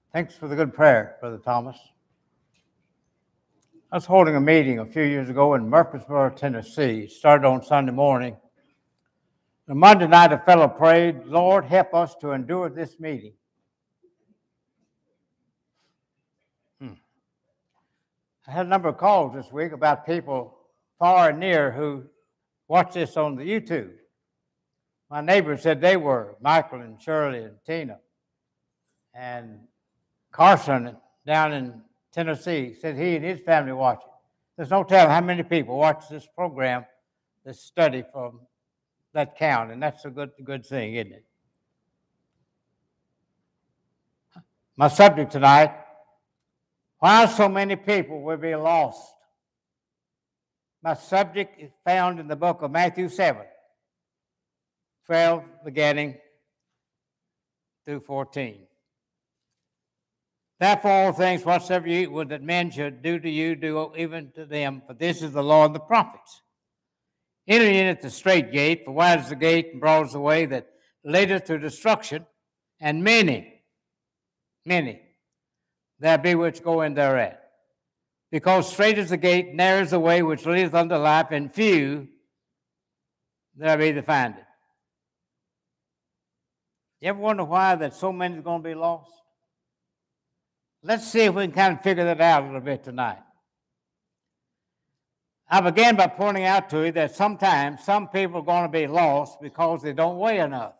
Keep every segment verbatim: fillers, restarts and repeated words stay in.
Thanks for the good prayer, Brother Thomas. I was holding a meeting a few years ago in Murfreesboro, Tennessee. It started on Sunday morning. On Monday night, a fellow prayed, "Lord, help us to endure this meeting." Hmm. I had a number of calls this week about people far and near who watch this on the YouTube. My neighbors said they were, Michael and Shirley and Tina. And Carson down in Tennessee said he and his family watch it. There's no telling how many people watch this program, this study from that count, and that's a good, good thing, isn't it? My subject tonight, why so many people will be lost. My subject is found in the book of Matthew seven, twelve beginning through fourteen. Therefore, all things whatsoever you eat would that men should do to you, do even to them, for this is the law and the prophets. Enter in at the strait gate, for wide is the gate and broad is the way that leadeth to destruction, and many, many there be which go in thereat. Because strait is the gate, narrow is the way which leadeth unto life, and few there be that find it. You ever wonder why that so many are going to be lost? Let's see if we can kind of figure that out a little bit tonight. I began by pointing out to you that sometimes some people are going to be lost because they don't weigh enough.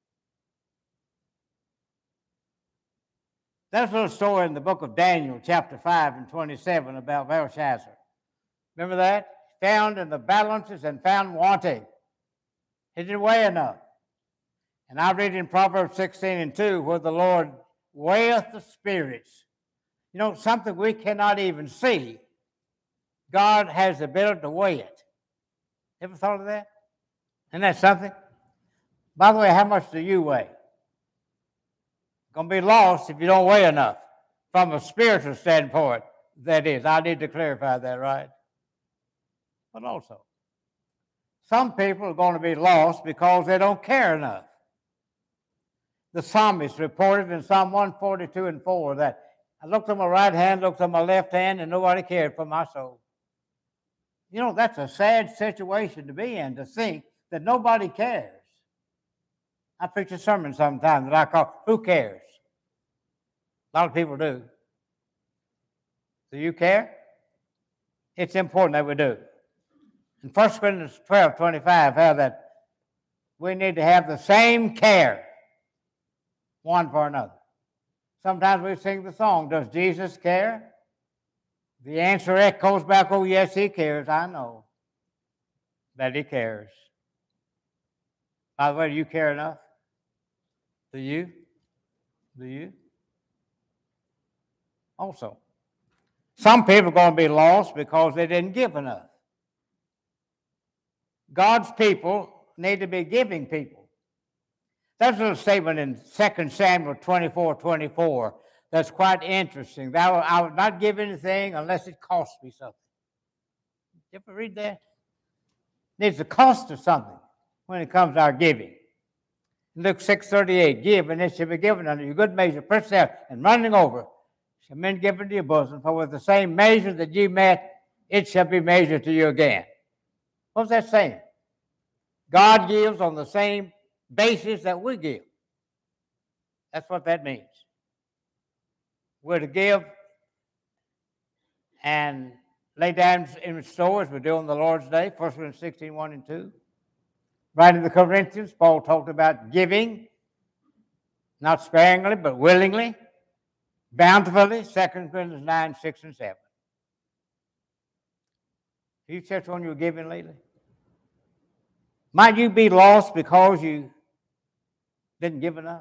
There's a little story in the book of Daniel, chapter five and twenty-seven, about Belshazzar. Remember that? Found in the balances and found wanting. He didn't weigh enough. And I read in Proverbs sixteen and two, where the Lord weigheth the spirits. You know, something we cannot even see. God has the ability to weigh it. Ever thought of that? Isn't that something? By the way, how much do you weigh? Going to be lost if you don't weigh enough. From a spiritual standpoint, that is. I need to clarify that, right? But also, some people are going to be lost because they don't care enough. The psalmist reported in Psalm one forty-two and four that I looked on my right hand, looked on my left hand, and nobody cared for my soul. You know, that's a sad situation to be in, to think that nobody cares. I preach a sermon sometimes that I call, "Who Cares?" A lot of people do. Do you care? It's important that we do. In First Corinthians twelve twenty-five, how that we need to have the same care one for another. Sometimes we sing the song, "Does Jesus care?" The answer echoes back, "Oh, yes, he cares." I know that he cares. By the way, do you care enough? Do you? Do you? Also, some people are going to be lost because they didn't give enough. God's people need to be giving people. There's a little statement in Second Samuel twenty-four twenty-four that's quite interesting. That I would not give anything unless it cost me something. You ever read that? It needs to cost us something when it comes to our giving. Luke six thirty-eight, give and it shall be given unto you. Good measure, pressed down and running over, shall men give into your bosom. For with the same measure that ye met, it shall be measured to you again. What's that saying? God gives on the same basis that we give. That's what that means. We're to give and lay down in store as we do on the Lord's Day, First Corinthians sixteen, one and two. Writing to the Corinthians, Paul talked about giving, not sparingly, but willingly, bountifully, Second Corinthians nine, six and seven. Have you checked on your giving lately? Might you be lost because you didn't give enough?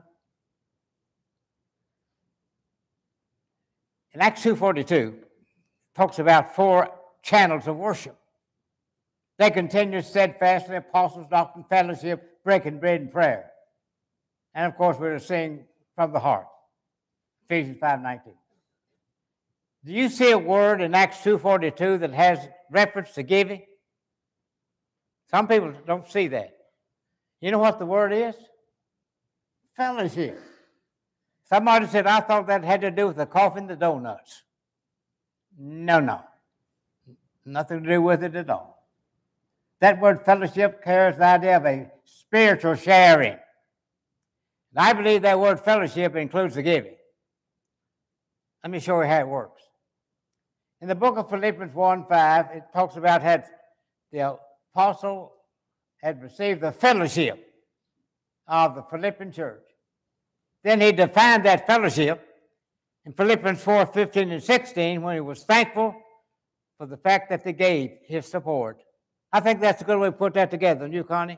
In Acts two forty-two, talks about four channels of worship. They continue steadfastly, apostles' doctrine, fellowship, breaking bread, and prayer. And of course, we're to sing from the heart. Ephesians five nineteen. Do you see a word in Acts two forty-two that has reference to giving? Some people don't see that. You know what the word is? Fellowship. Somebody said, I thought that had to do with the coffee and the donuts. No, no. Nothing to do with it at all. That word fellowship carries the idea of a spiritual sharing. And I believe that word fellowship includes the giving. Let me show you how it works. In the book of Philippians one five, it talks about how the apostle had received the fellowship of the Philippian church. Then he defined that fellowship in Philippians four fifteen and sixteen when he was thankful for the fact that they gave his support. I think that's a good way to put that together. Don't you, Connie?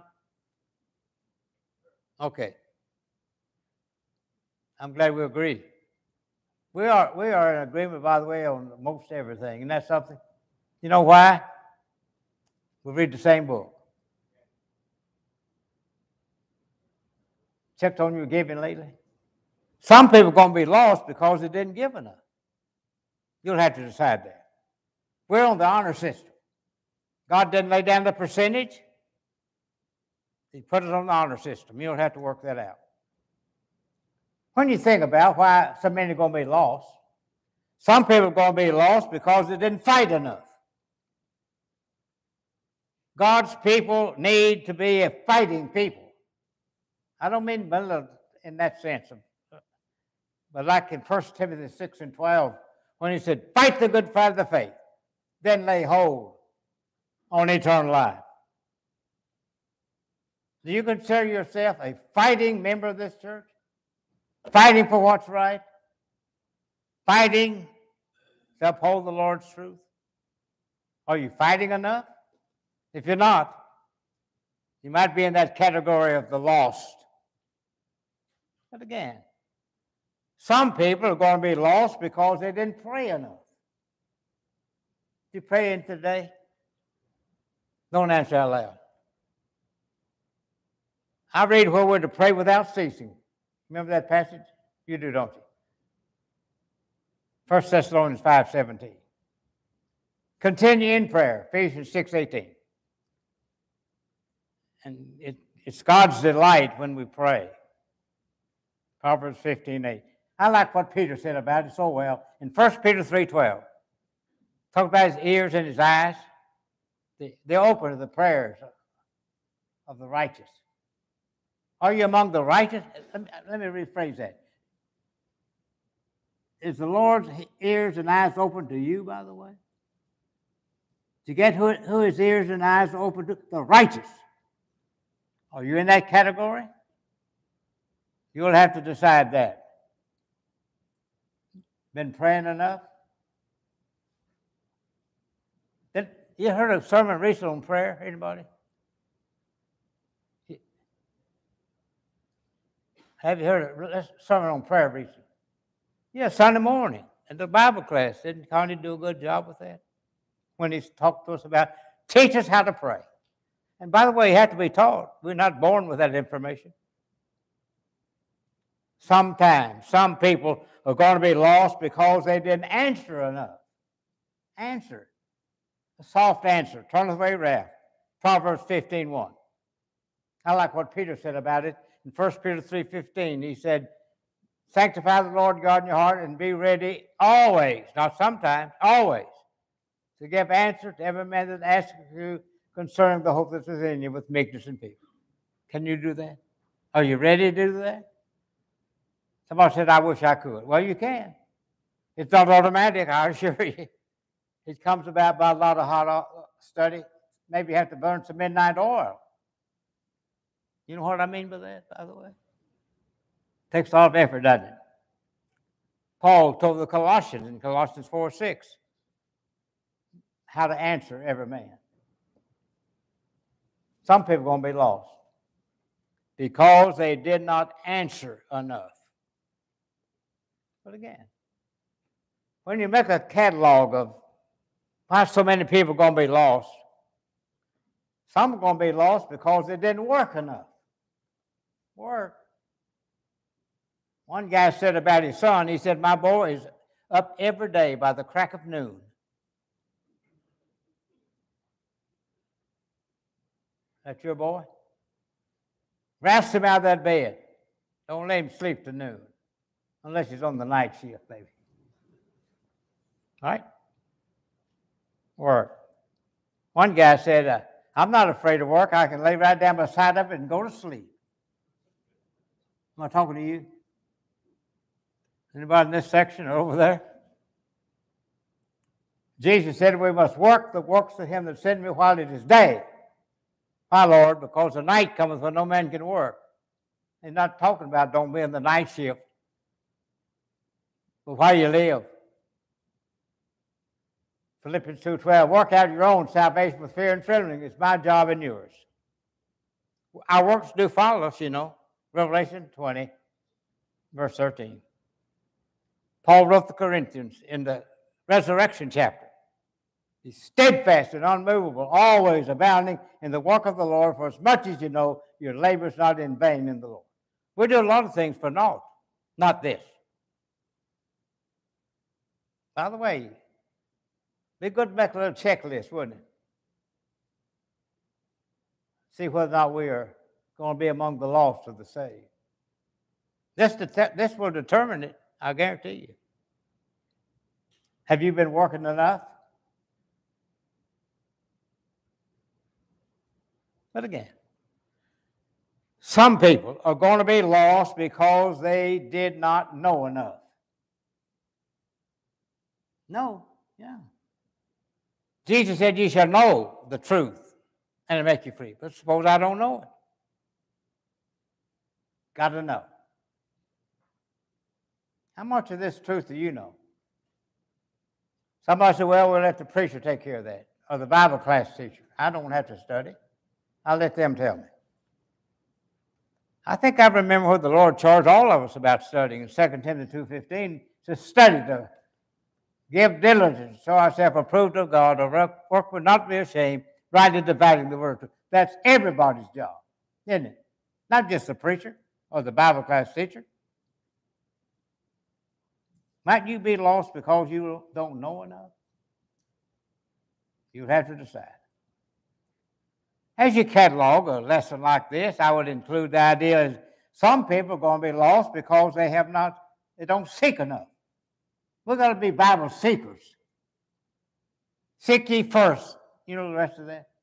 Okay. I'm glad we agree. We are, we are in agreement, by the way, on most everything. Isn't that something? You know why? We read the same book. Checked on your giving lately? Some people are going to be lost because they didn't give enough. You'll have to decide that. We're on the honor system. God didn't lay down the percentage. He put it on the honor system. You'll have to work that out. When you think about why so many are going to be lost, some people are going to be lost because they didn't fight enough. God's people need to be a fighting people. I don't mean in that sense, but like in First Timothy six and twelve, when he said, fight the good fight of the faith, then lay hold on eternal life. Do you consider yourself a fighting member of this church? Fighting for what's right? Fighting to uphold the Lord's truth? Are you fighting enough? If you're not, you might be in that category of the lost. But again, some people are going to be lost because they didn't pray enough. You praying today? Don't answer out loud. I read where we're to pray without ceasing. Remember that passage? You do, don't you? First Thessalonians five seventeen. Continue in prayer, Ephesians six eighteen. And it, it's God's delight when we pray. Proverbs fifteen eight. I like what Peter said about it so well. In First Peter three twelve, talk about his ears and his eyes. They're open to the prayers of the righteous. Are you among the righteous? Let me, let me rephrase that. Is the Lord's ears and eyes open to you, by the way? To get who, who his ears and eyes are open to? The righteous. Are you in that category? You'll have to decide that. Been praying enough? Did, you heard a sermon recently on prayer? Anybody? Have you heard a sermon on prayer recently? Yeah, Sunday morning in the Bible class. Didn't Connie do a good job with that? When he talked to us about, teach us how to pray. And by the way, you have to be taught. We're not born with that information. Sometimes some people are going to be lost because they didn't answer enough. Answer. A soft answer. Turn away wrath. Proverbs fifteen one. I like what Peter said about it. In First Peter three fifteen, he said, sanctify the Lord God in your heart and be ready always, not sometimes, always, to give answer to every man that asks you concerning the hope that's within you with meekness and peace. Can you do that? Are you ready to do that? Somebody said, I wish I could. Well, you can. It's not automatic, I assure you. It comes about by a lot of hard study. Maybe you have to burn some midnight oil. You know what I mean by that, by the way? Takes a lot of effort, doesn't it? Paul told the Colossians in Colossians four six how to answer every man. Some people are going to be lost because they did not answer enough. But again, when you make a catalog of why so many people are going to be lost, some are going to be lost because they didn't work enough. Work. One guy said about his son, he said, my boy is up every day by the crack of noon. That's your boy? Roust him out of that bed. Don't let him sleep to noon unless he's on the night shift, maybe. All right? Work. One guy said, uh, I'm not afraid of work. I can lay right down beside of it and go to sleep. Am I talking to you? Anybody in this section or over there? Jesus said we must work the works of him that sent me while it is day. My Lord, because the night cometh when no man can work. He's not talking about don't be in the night shift, but while you live. Philippians two twelve, work out your own salvation with fear and trembling. It's my job and yours. Our works do follow us, you know. Revelation twenty, verse thirteen. Paul wrote the Corinthians in the resurrection chapter. He's steadfast and unmovable, always abounding in the work of the Lord, for as much as you know, your labor is not in vain in the Lord. We do a lot of things for naught, not this. By the way, be good to make a little checklist, wouldn't it? See whether or not we are going to be among the lost of the saved. This, this will determine it, I guarantee you. Have you been working enough? But again, some people are going to be lost because they did not know enough. No, yeah. Jesus said, you shall know the truth, and it'll make you free. But suppose I don't know it. Got to know. How much of this truth do you know? Somebody said, well, we'll let the preacher take care of that, or the Bible class teacher. I don't have to study. I'll let them tell me. I think I remember what the Lord charged all of us about studying in Second Timothy two fifteen, to study to give diligence, show ourselves approved of God, or work will not be ashamed, rightly dividing the word. That's everybody's job, isn't it? Not just the preacher or the Bible class teacher. Might you be lost because you don't know enough? You have to decide. As you catalog a lesson like this, I would include the idea that some people are going to be lost because they have not, they don't seek enough. We're going to be Bible seekers. Seek ye first. You know the rest of that?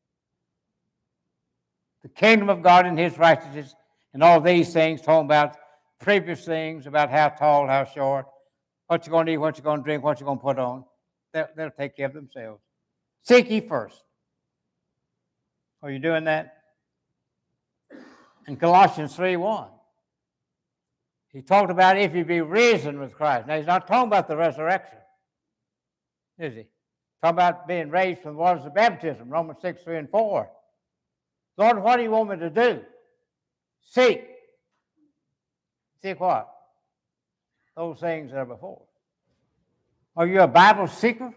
The kingdom of God and his righteousness, and all these things, talking about previous things, about how tall, how short, what you're going to eat, what you're going to drink, what you're going to put on. They'll, they'll take care of themselves. Seek ye first. Are you doing that? In Colossians three one, he talked about if you be risen with Christ. Now, he's not talking about the resurrection, is he? Talking about being raised from the waters of baptism, Romans six, three and four. Lord, what do you want me to do? Seek. Seek what? Those things that are before. Are you a Bible seeker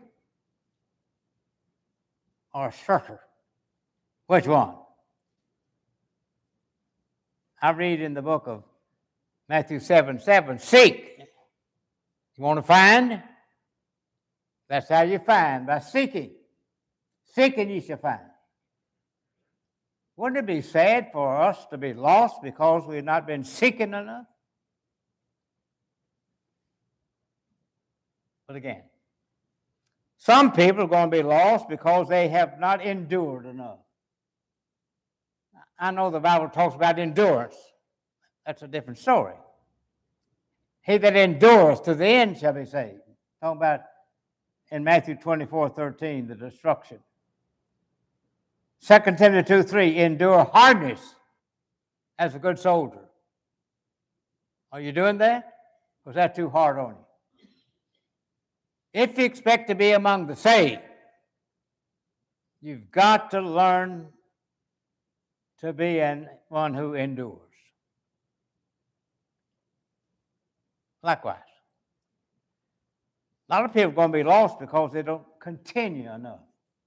or a searcher? Which one? I read in the book of Matthew seven, seven, seek. You want to find? That's how you find, by seeking. Seeking you shall find. Wouldn't it be sad for us to be lost because we have not been seeking enough? But again, some people are going to be lost because they have not endured enough. I know the Bible talks about endurance. That's a different story. He that endures to the end shall be saved. Talking about in Matthew twenty-four, thirteen, the destruction. Second Timothy two, three, endure hardness as a good soldier. Are you doing that? Or is that too hard on you? If you expect to be among the saved, you've got to learn to be an, one who endures. Likewise, a lot of people are going to be lost because they don't continue enough.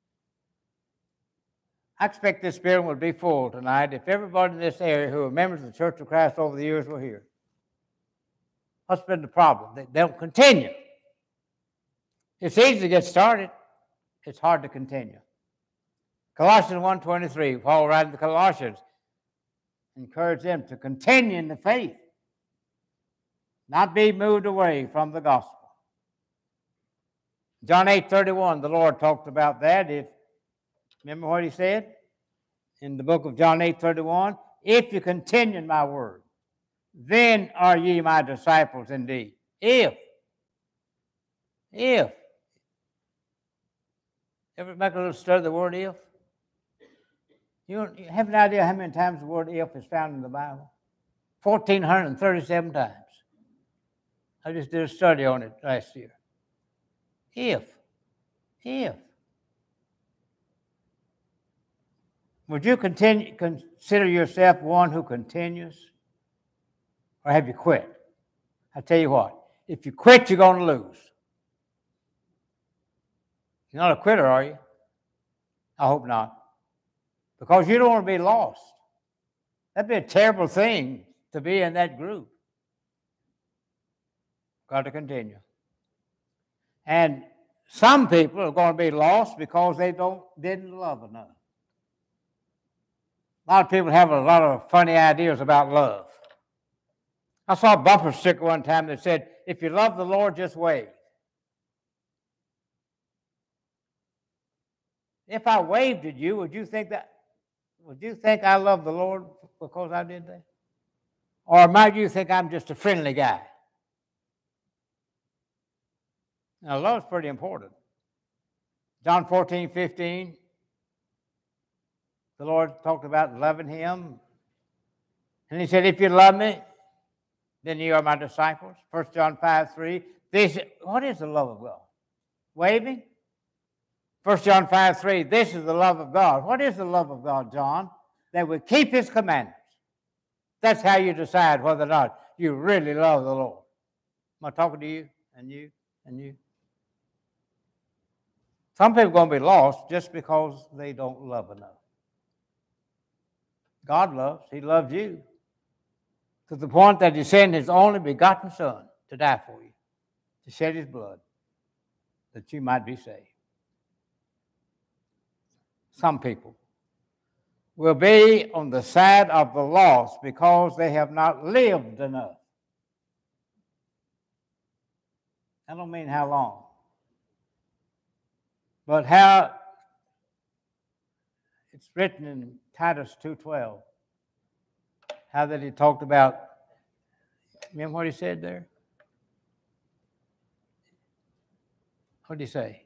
I expect this building will be full tonight if everybody in this area who are members of the Church of Christ over the years were here. What's been the problem? They don't continue. It's easy to get started. It's hard to continue. Colossians one twenty-three, Paul writing to the Colossians, encouraged them to continue in the faith. not be moved away from the gospel. John eight thirty-one, the Lord talked about that. If remember what he said in the book of John eight thirty-one? If you continue in my word, then are ye my disciples indeed. If. If. Ever make a little study of the word if? You have an idea how many times the word if is found in the Bible? one thousand four hundred thirty-seven times. I just did a study on it last year. If. If. Would you continue, consider yourself one who continues? Or have you quit? I tell you what, if you quit, you're going to lose. You're not a quitter, are you? I hope not. Because you don't want to be lost. That'd be a terrible thing to be in that group. Got to continue. And some people are going to be lost because they don't didn't love enough. A lot of people have a lot of funny ideas about love. I saw a bumper sticker one time that said, if you love the Lord, just wave. If I waved at you, would you think that, would you think I love the Lord because I did that? Or might you think I'm just a friendly guy? Now, love's pretty important. John fourteen, fifteen, the Lord talked about loving him. And he said, if you love me, then you are my disciples. First John five, three. This, what is the love of God? Waving? First John five, three. This is the love of God. What is the love of God, John? That we keep his commandments. That's how you decide whether or not you really love the Lord. Am I talking to you and you and you? Some people are going to be lost just because they don't love enough. God loves. He loves you to the point that he sent his only begotten Son to die for you, to shed his blood, that you might be saved. Some people will be on the side of the lost because they have not lived enough. I don't mean how long, but how it's written in Titus two twelve, how that he talked about, remember what he said there? What did he say?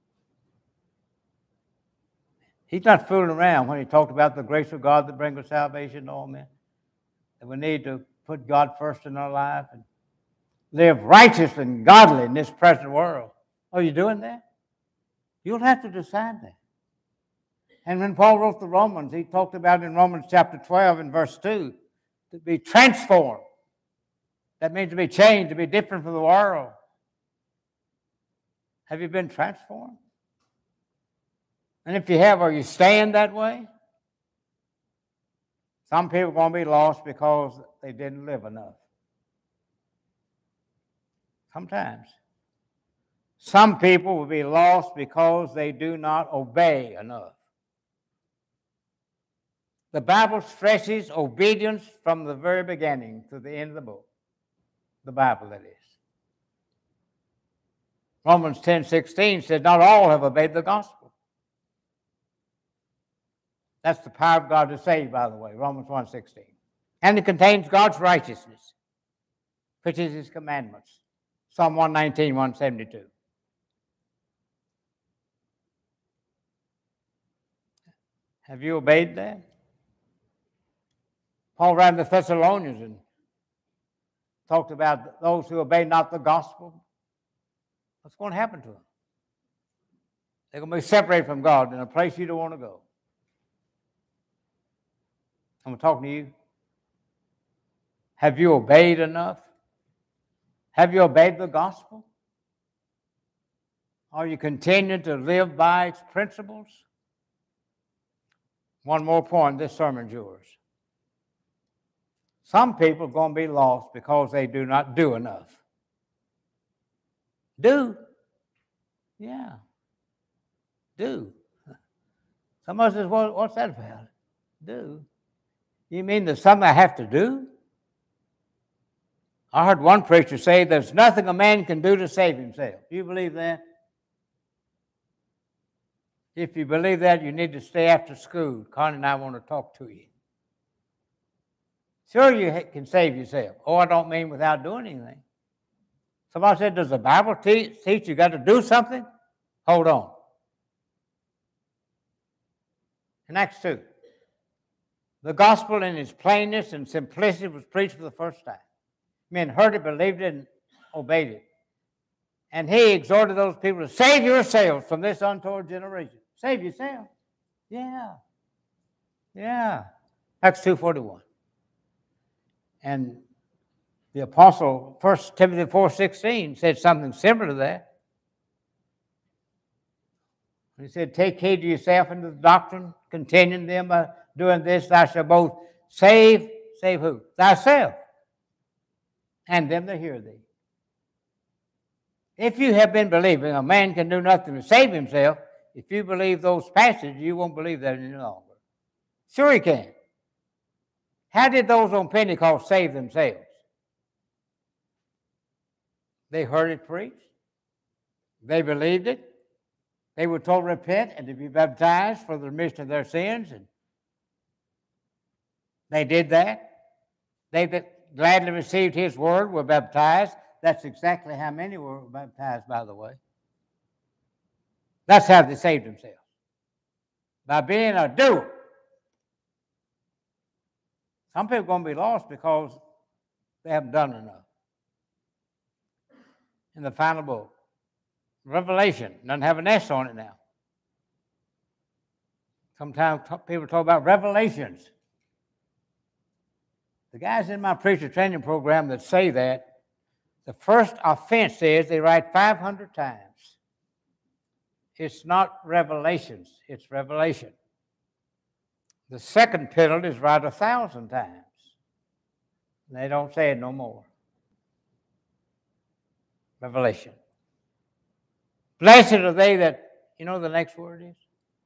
He's not fooling around when he talked about the grace of God that brings salvation to all men. That we need to put God first in our life and live righteous and godly in this present world. Are you doing that? You'll have to decide that. And when Paul wrote the Romans, he talked about in Romans chapter twelve and verse two, to be transformed. That means to be changed, to be different from the world. Have you been transformed? And if you have, are you staying that way? Some people are going to be lost because they didn't live enough. Sometimes. Some people will be lost because they do not obey enough. The Bible stresses obedience from the very beginning to the end of the book. The Bible, that is. Romans ten sixteen says, not all have obeyed the gospel. That's the power of God to save, by the way, Romans one sixteen. And it contains God's righteousness, which is his commandments. Psalm one nineteen, one seventy-two. Have you obeyed that? Paul ran the Thessalonians and talked about those who obey not the gospel. What's going to happen to them? They're going to be separated from God in a place you don't want to go. I'm talking to you. Have you obeyed enough? Have you obeyed the gospel? Are you continuing to live by its principles? One more point, this sermon's yours. Some people are going to be lost because they do not do enough. Do? Yeah. Do. Somebody says, well, what's that about? Do. You mean there's something I have to do? I heard one preacher say there's nothing a man can do to save himself. Do you believe that? If you believe that, you need to stay after school. Connie and I want to talk to you. Sure, you can save yourself. Oh, I don't mean without doing anything. Somebody said, does the Bible teach, teach you got to do something? Hold on. In Acts two, the gospel in its plainness and simplicity was preached for the first time. Men heard it, believed it, and obeyed it. And he exhorted those people to save yourselves from this untoward generation. Save yourself. Yeah. Yeah. Acts two forty-one. And the apostle, First Timothy four sixteen, said something similar to that. He said, take heed to yourself and to the doctrine, continuing them by doing this, thou shalt both save, save who? Thyself, and them that hear thee. If you have been believing a man can do nothing to save himself, if you believe those passages, you won't believe that any longer. Sure he can. How did those on Pentecost save themselves? They heard it preached. They believed it. They were told to repent and to be baptized for the remission of their sins. And they did that. They that gladly received his word were baptized. That's exactly how many were baptized, by the way. That's how they saved themselves. By being a doer. Some people are going to be lost because they haven't done enough. In the final book, Revelation doesn't have an S on it now. Sometimes people talk about revelations. The guys in my preacher training program that say that, the first offense is they write five hundred times. It's not revelations, it's revelation. The second penalty is write a thousand times. They don't say it no more. Revelation. Blessed are they that, you know the next word is?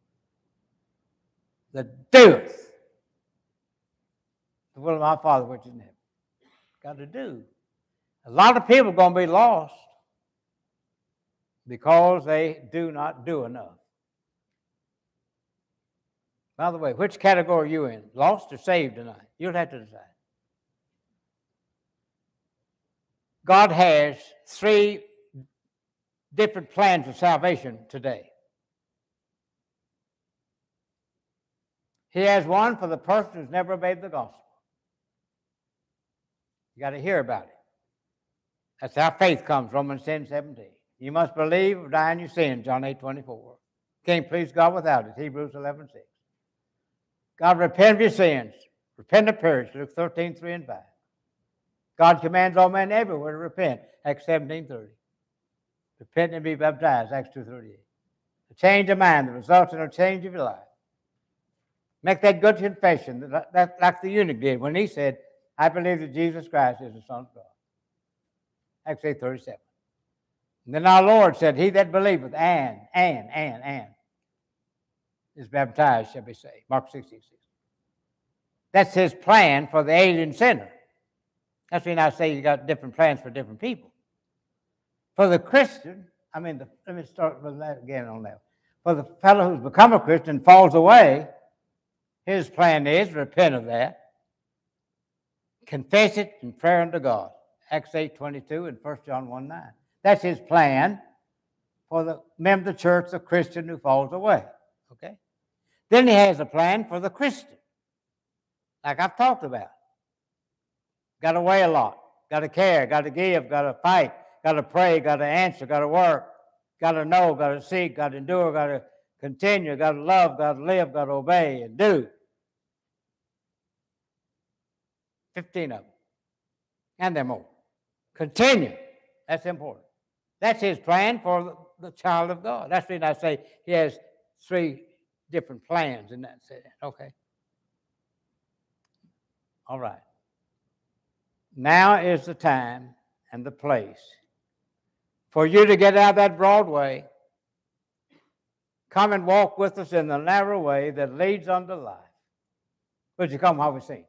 That doeth the will of my Father which is in heaven. Got to do. A lot of people are going to be lost because they do not do enough. By the way, which category are you in? Lost or saved tonight? You'll have to decide. God has three different plans of salvation today. He has one for the person who's never obeyed the gospel. You got to hear about it. That's how faith comes, Romans ten seventeen. You must believe or die in your sins, John eight twenty-four. Can't please God without it, Hebrews eleven six. God, repent of your sins. Repent and perish, Luke thirteen three and five. God commands all men everywhere to repent, Acts seventeen thirty. Repent and be baptized, Acts two thirty-eight. A change of mind that results in a change of your life. Make that good confession, that, that, like the eunuch did when he said, I believe that Jesus Christ is the Son of God. Acts eight thirty-seven. And then our Lord said, he that believeth and, and, and, and is baptized shall be saved. Mark sixteen six. That's his plan for the alien sinner. That's when I say you got different plans for different people. For the Christian, I mean, the, let me start with that again on that. For the fellow who's become a Christian and falls away, his plan is repent of that, confess it in prayer unto God. Acts eight twenty-two and First John one nine. That's his plan for the member of the church, the Christian who falls away. Okay? Then he has a plan for the Christian, like I've talked about. Got to weigh a lot, got to care, got to give, got to fight, got to pray, got to answer, got to work, got to know, got to seek, got to endure, got to continue, got to love, got to live, got to obey and do. Fifteen of them. And there are more. Continue. That's important. That's his plan for the, the child of God. That's when I say he has three different plans in that sense. Okay. All right. Now is the time and the place for you to get out of that broad way. Come and walk with us in the narrow way that leads unto life. Would you come while we sing?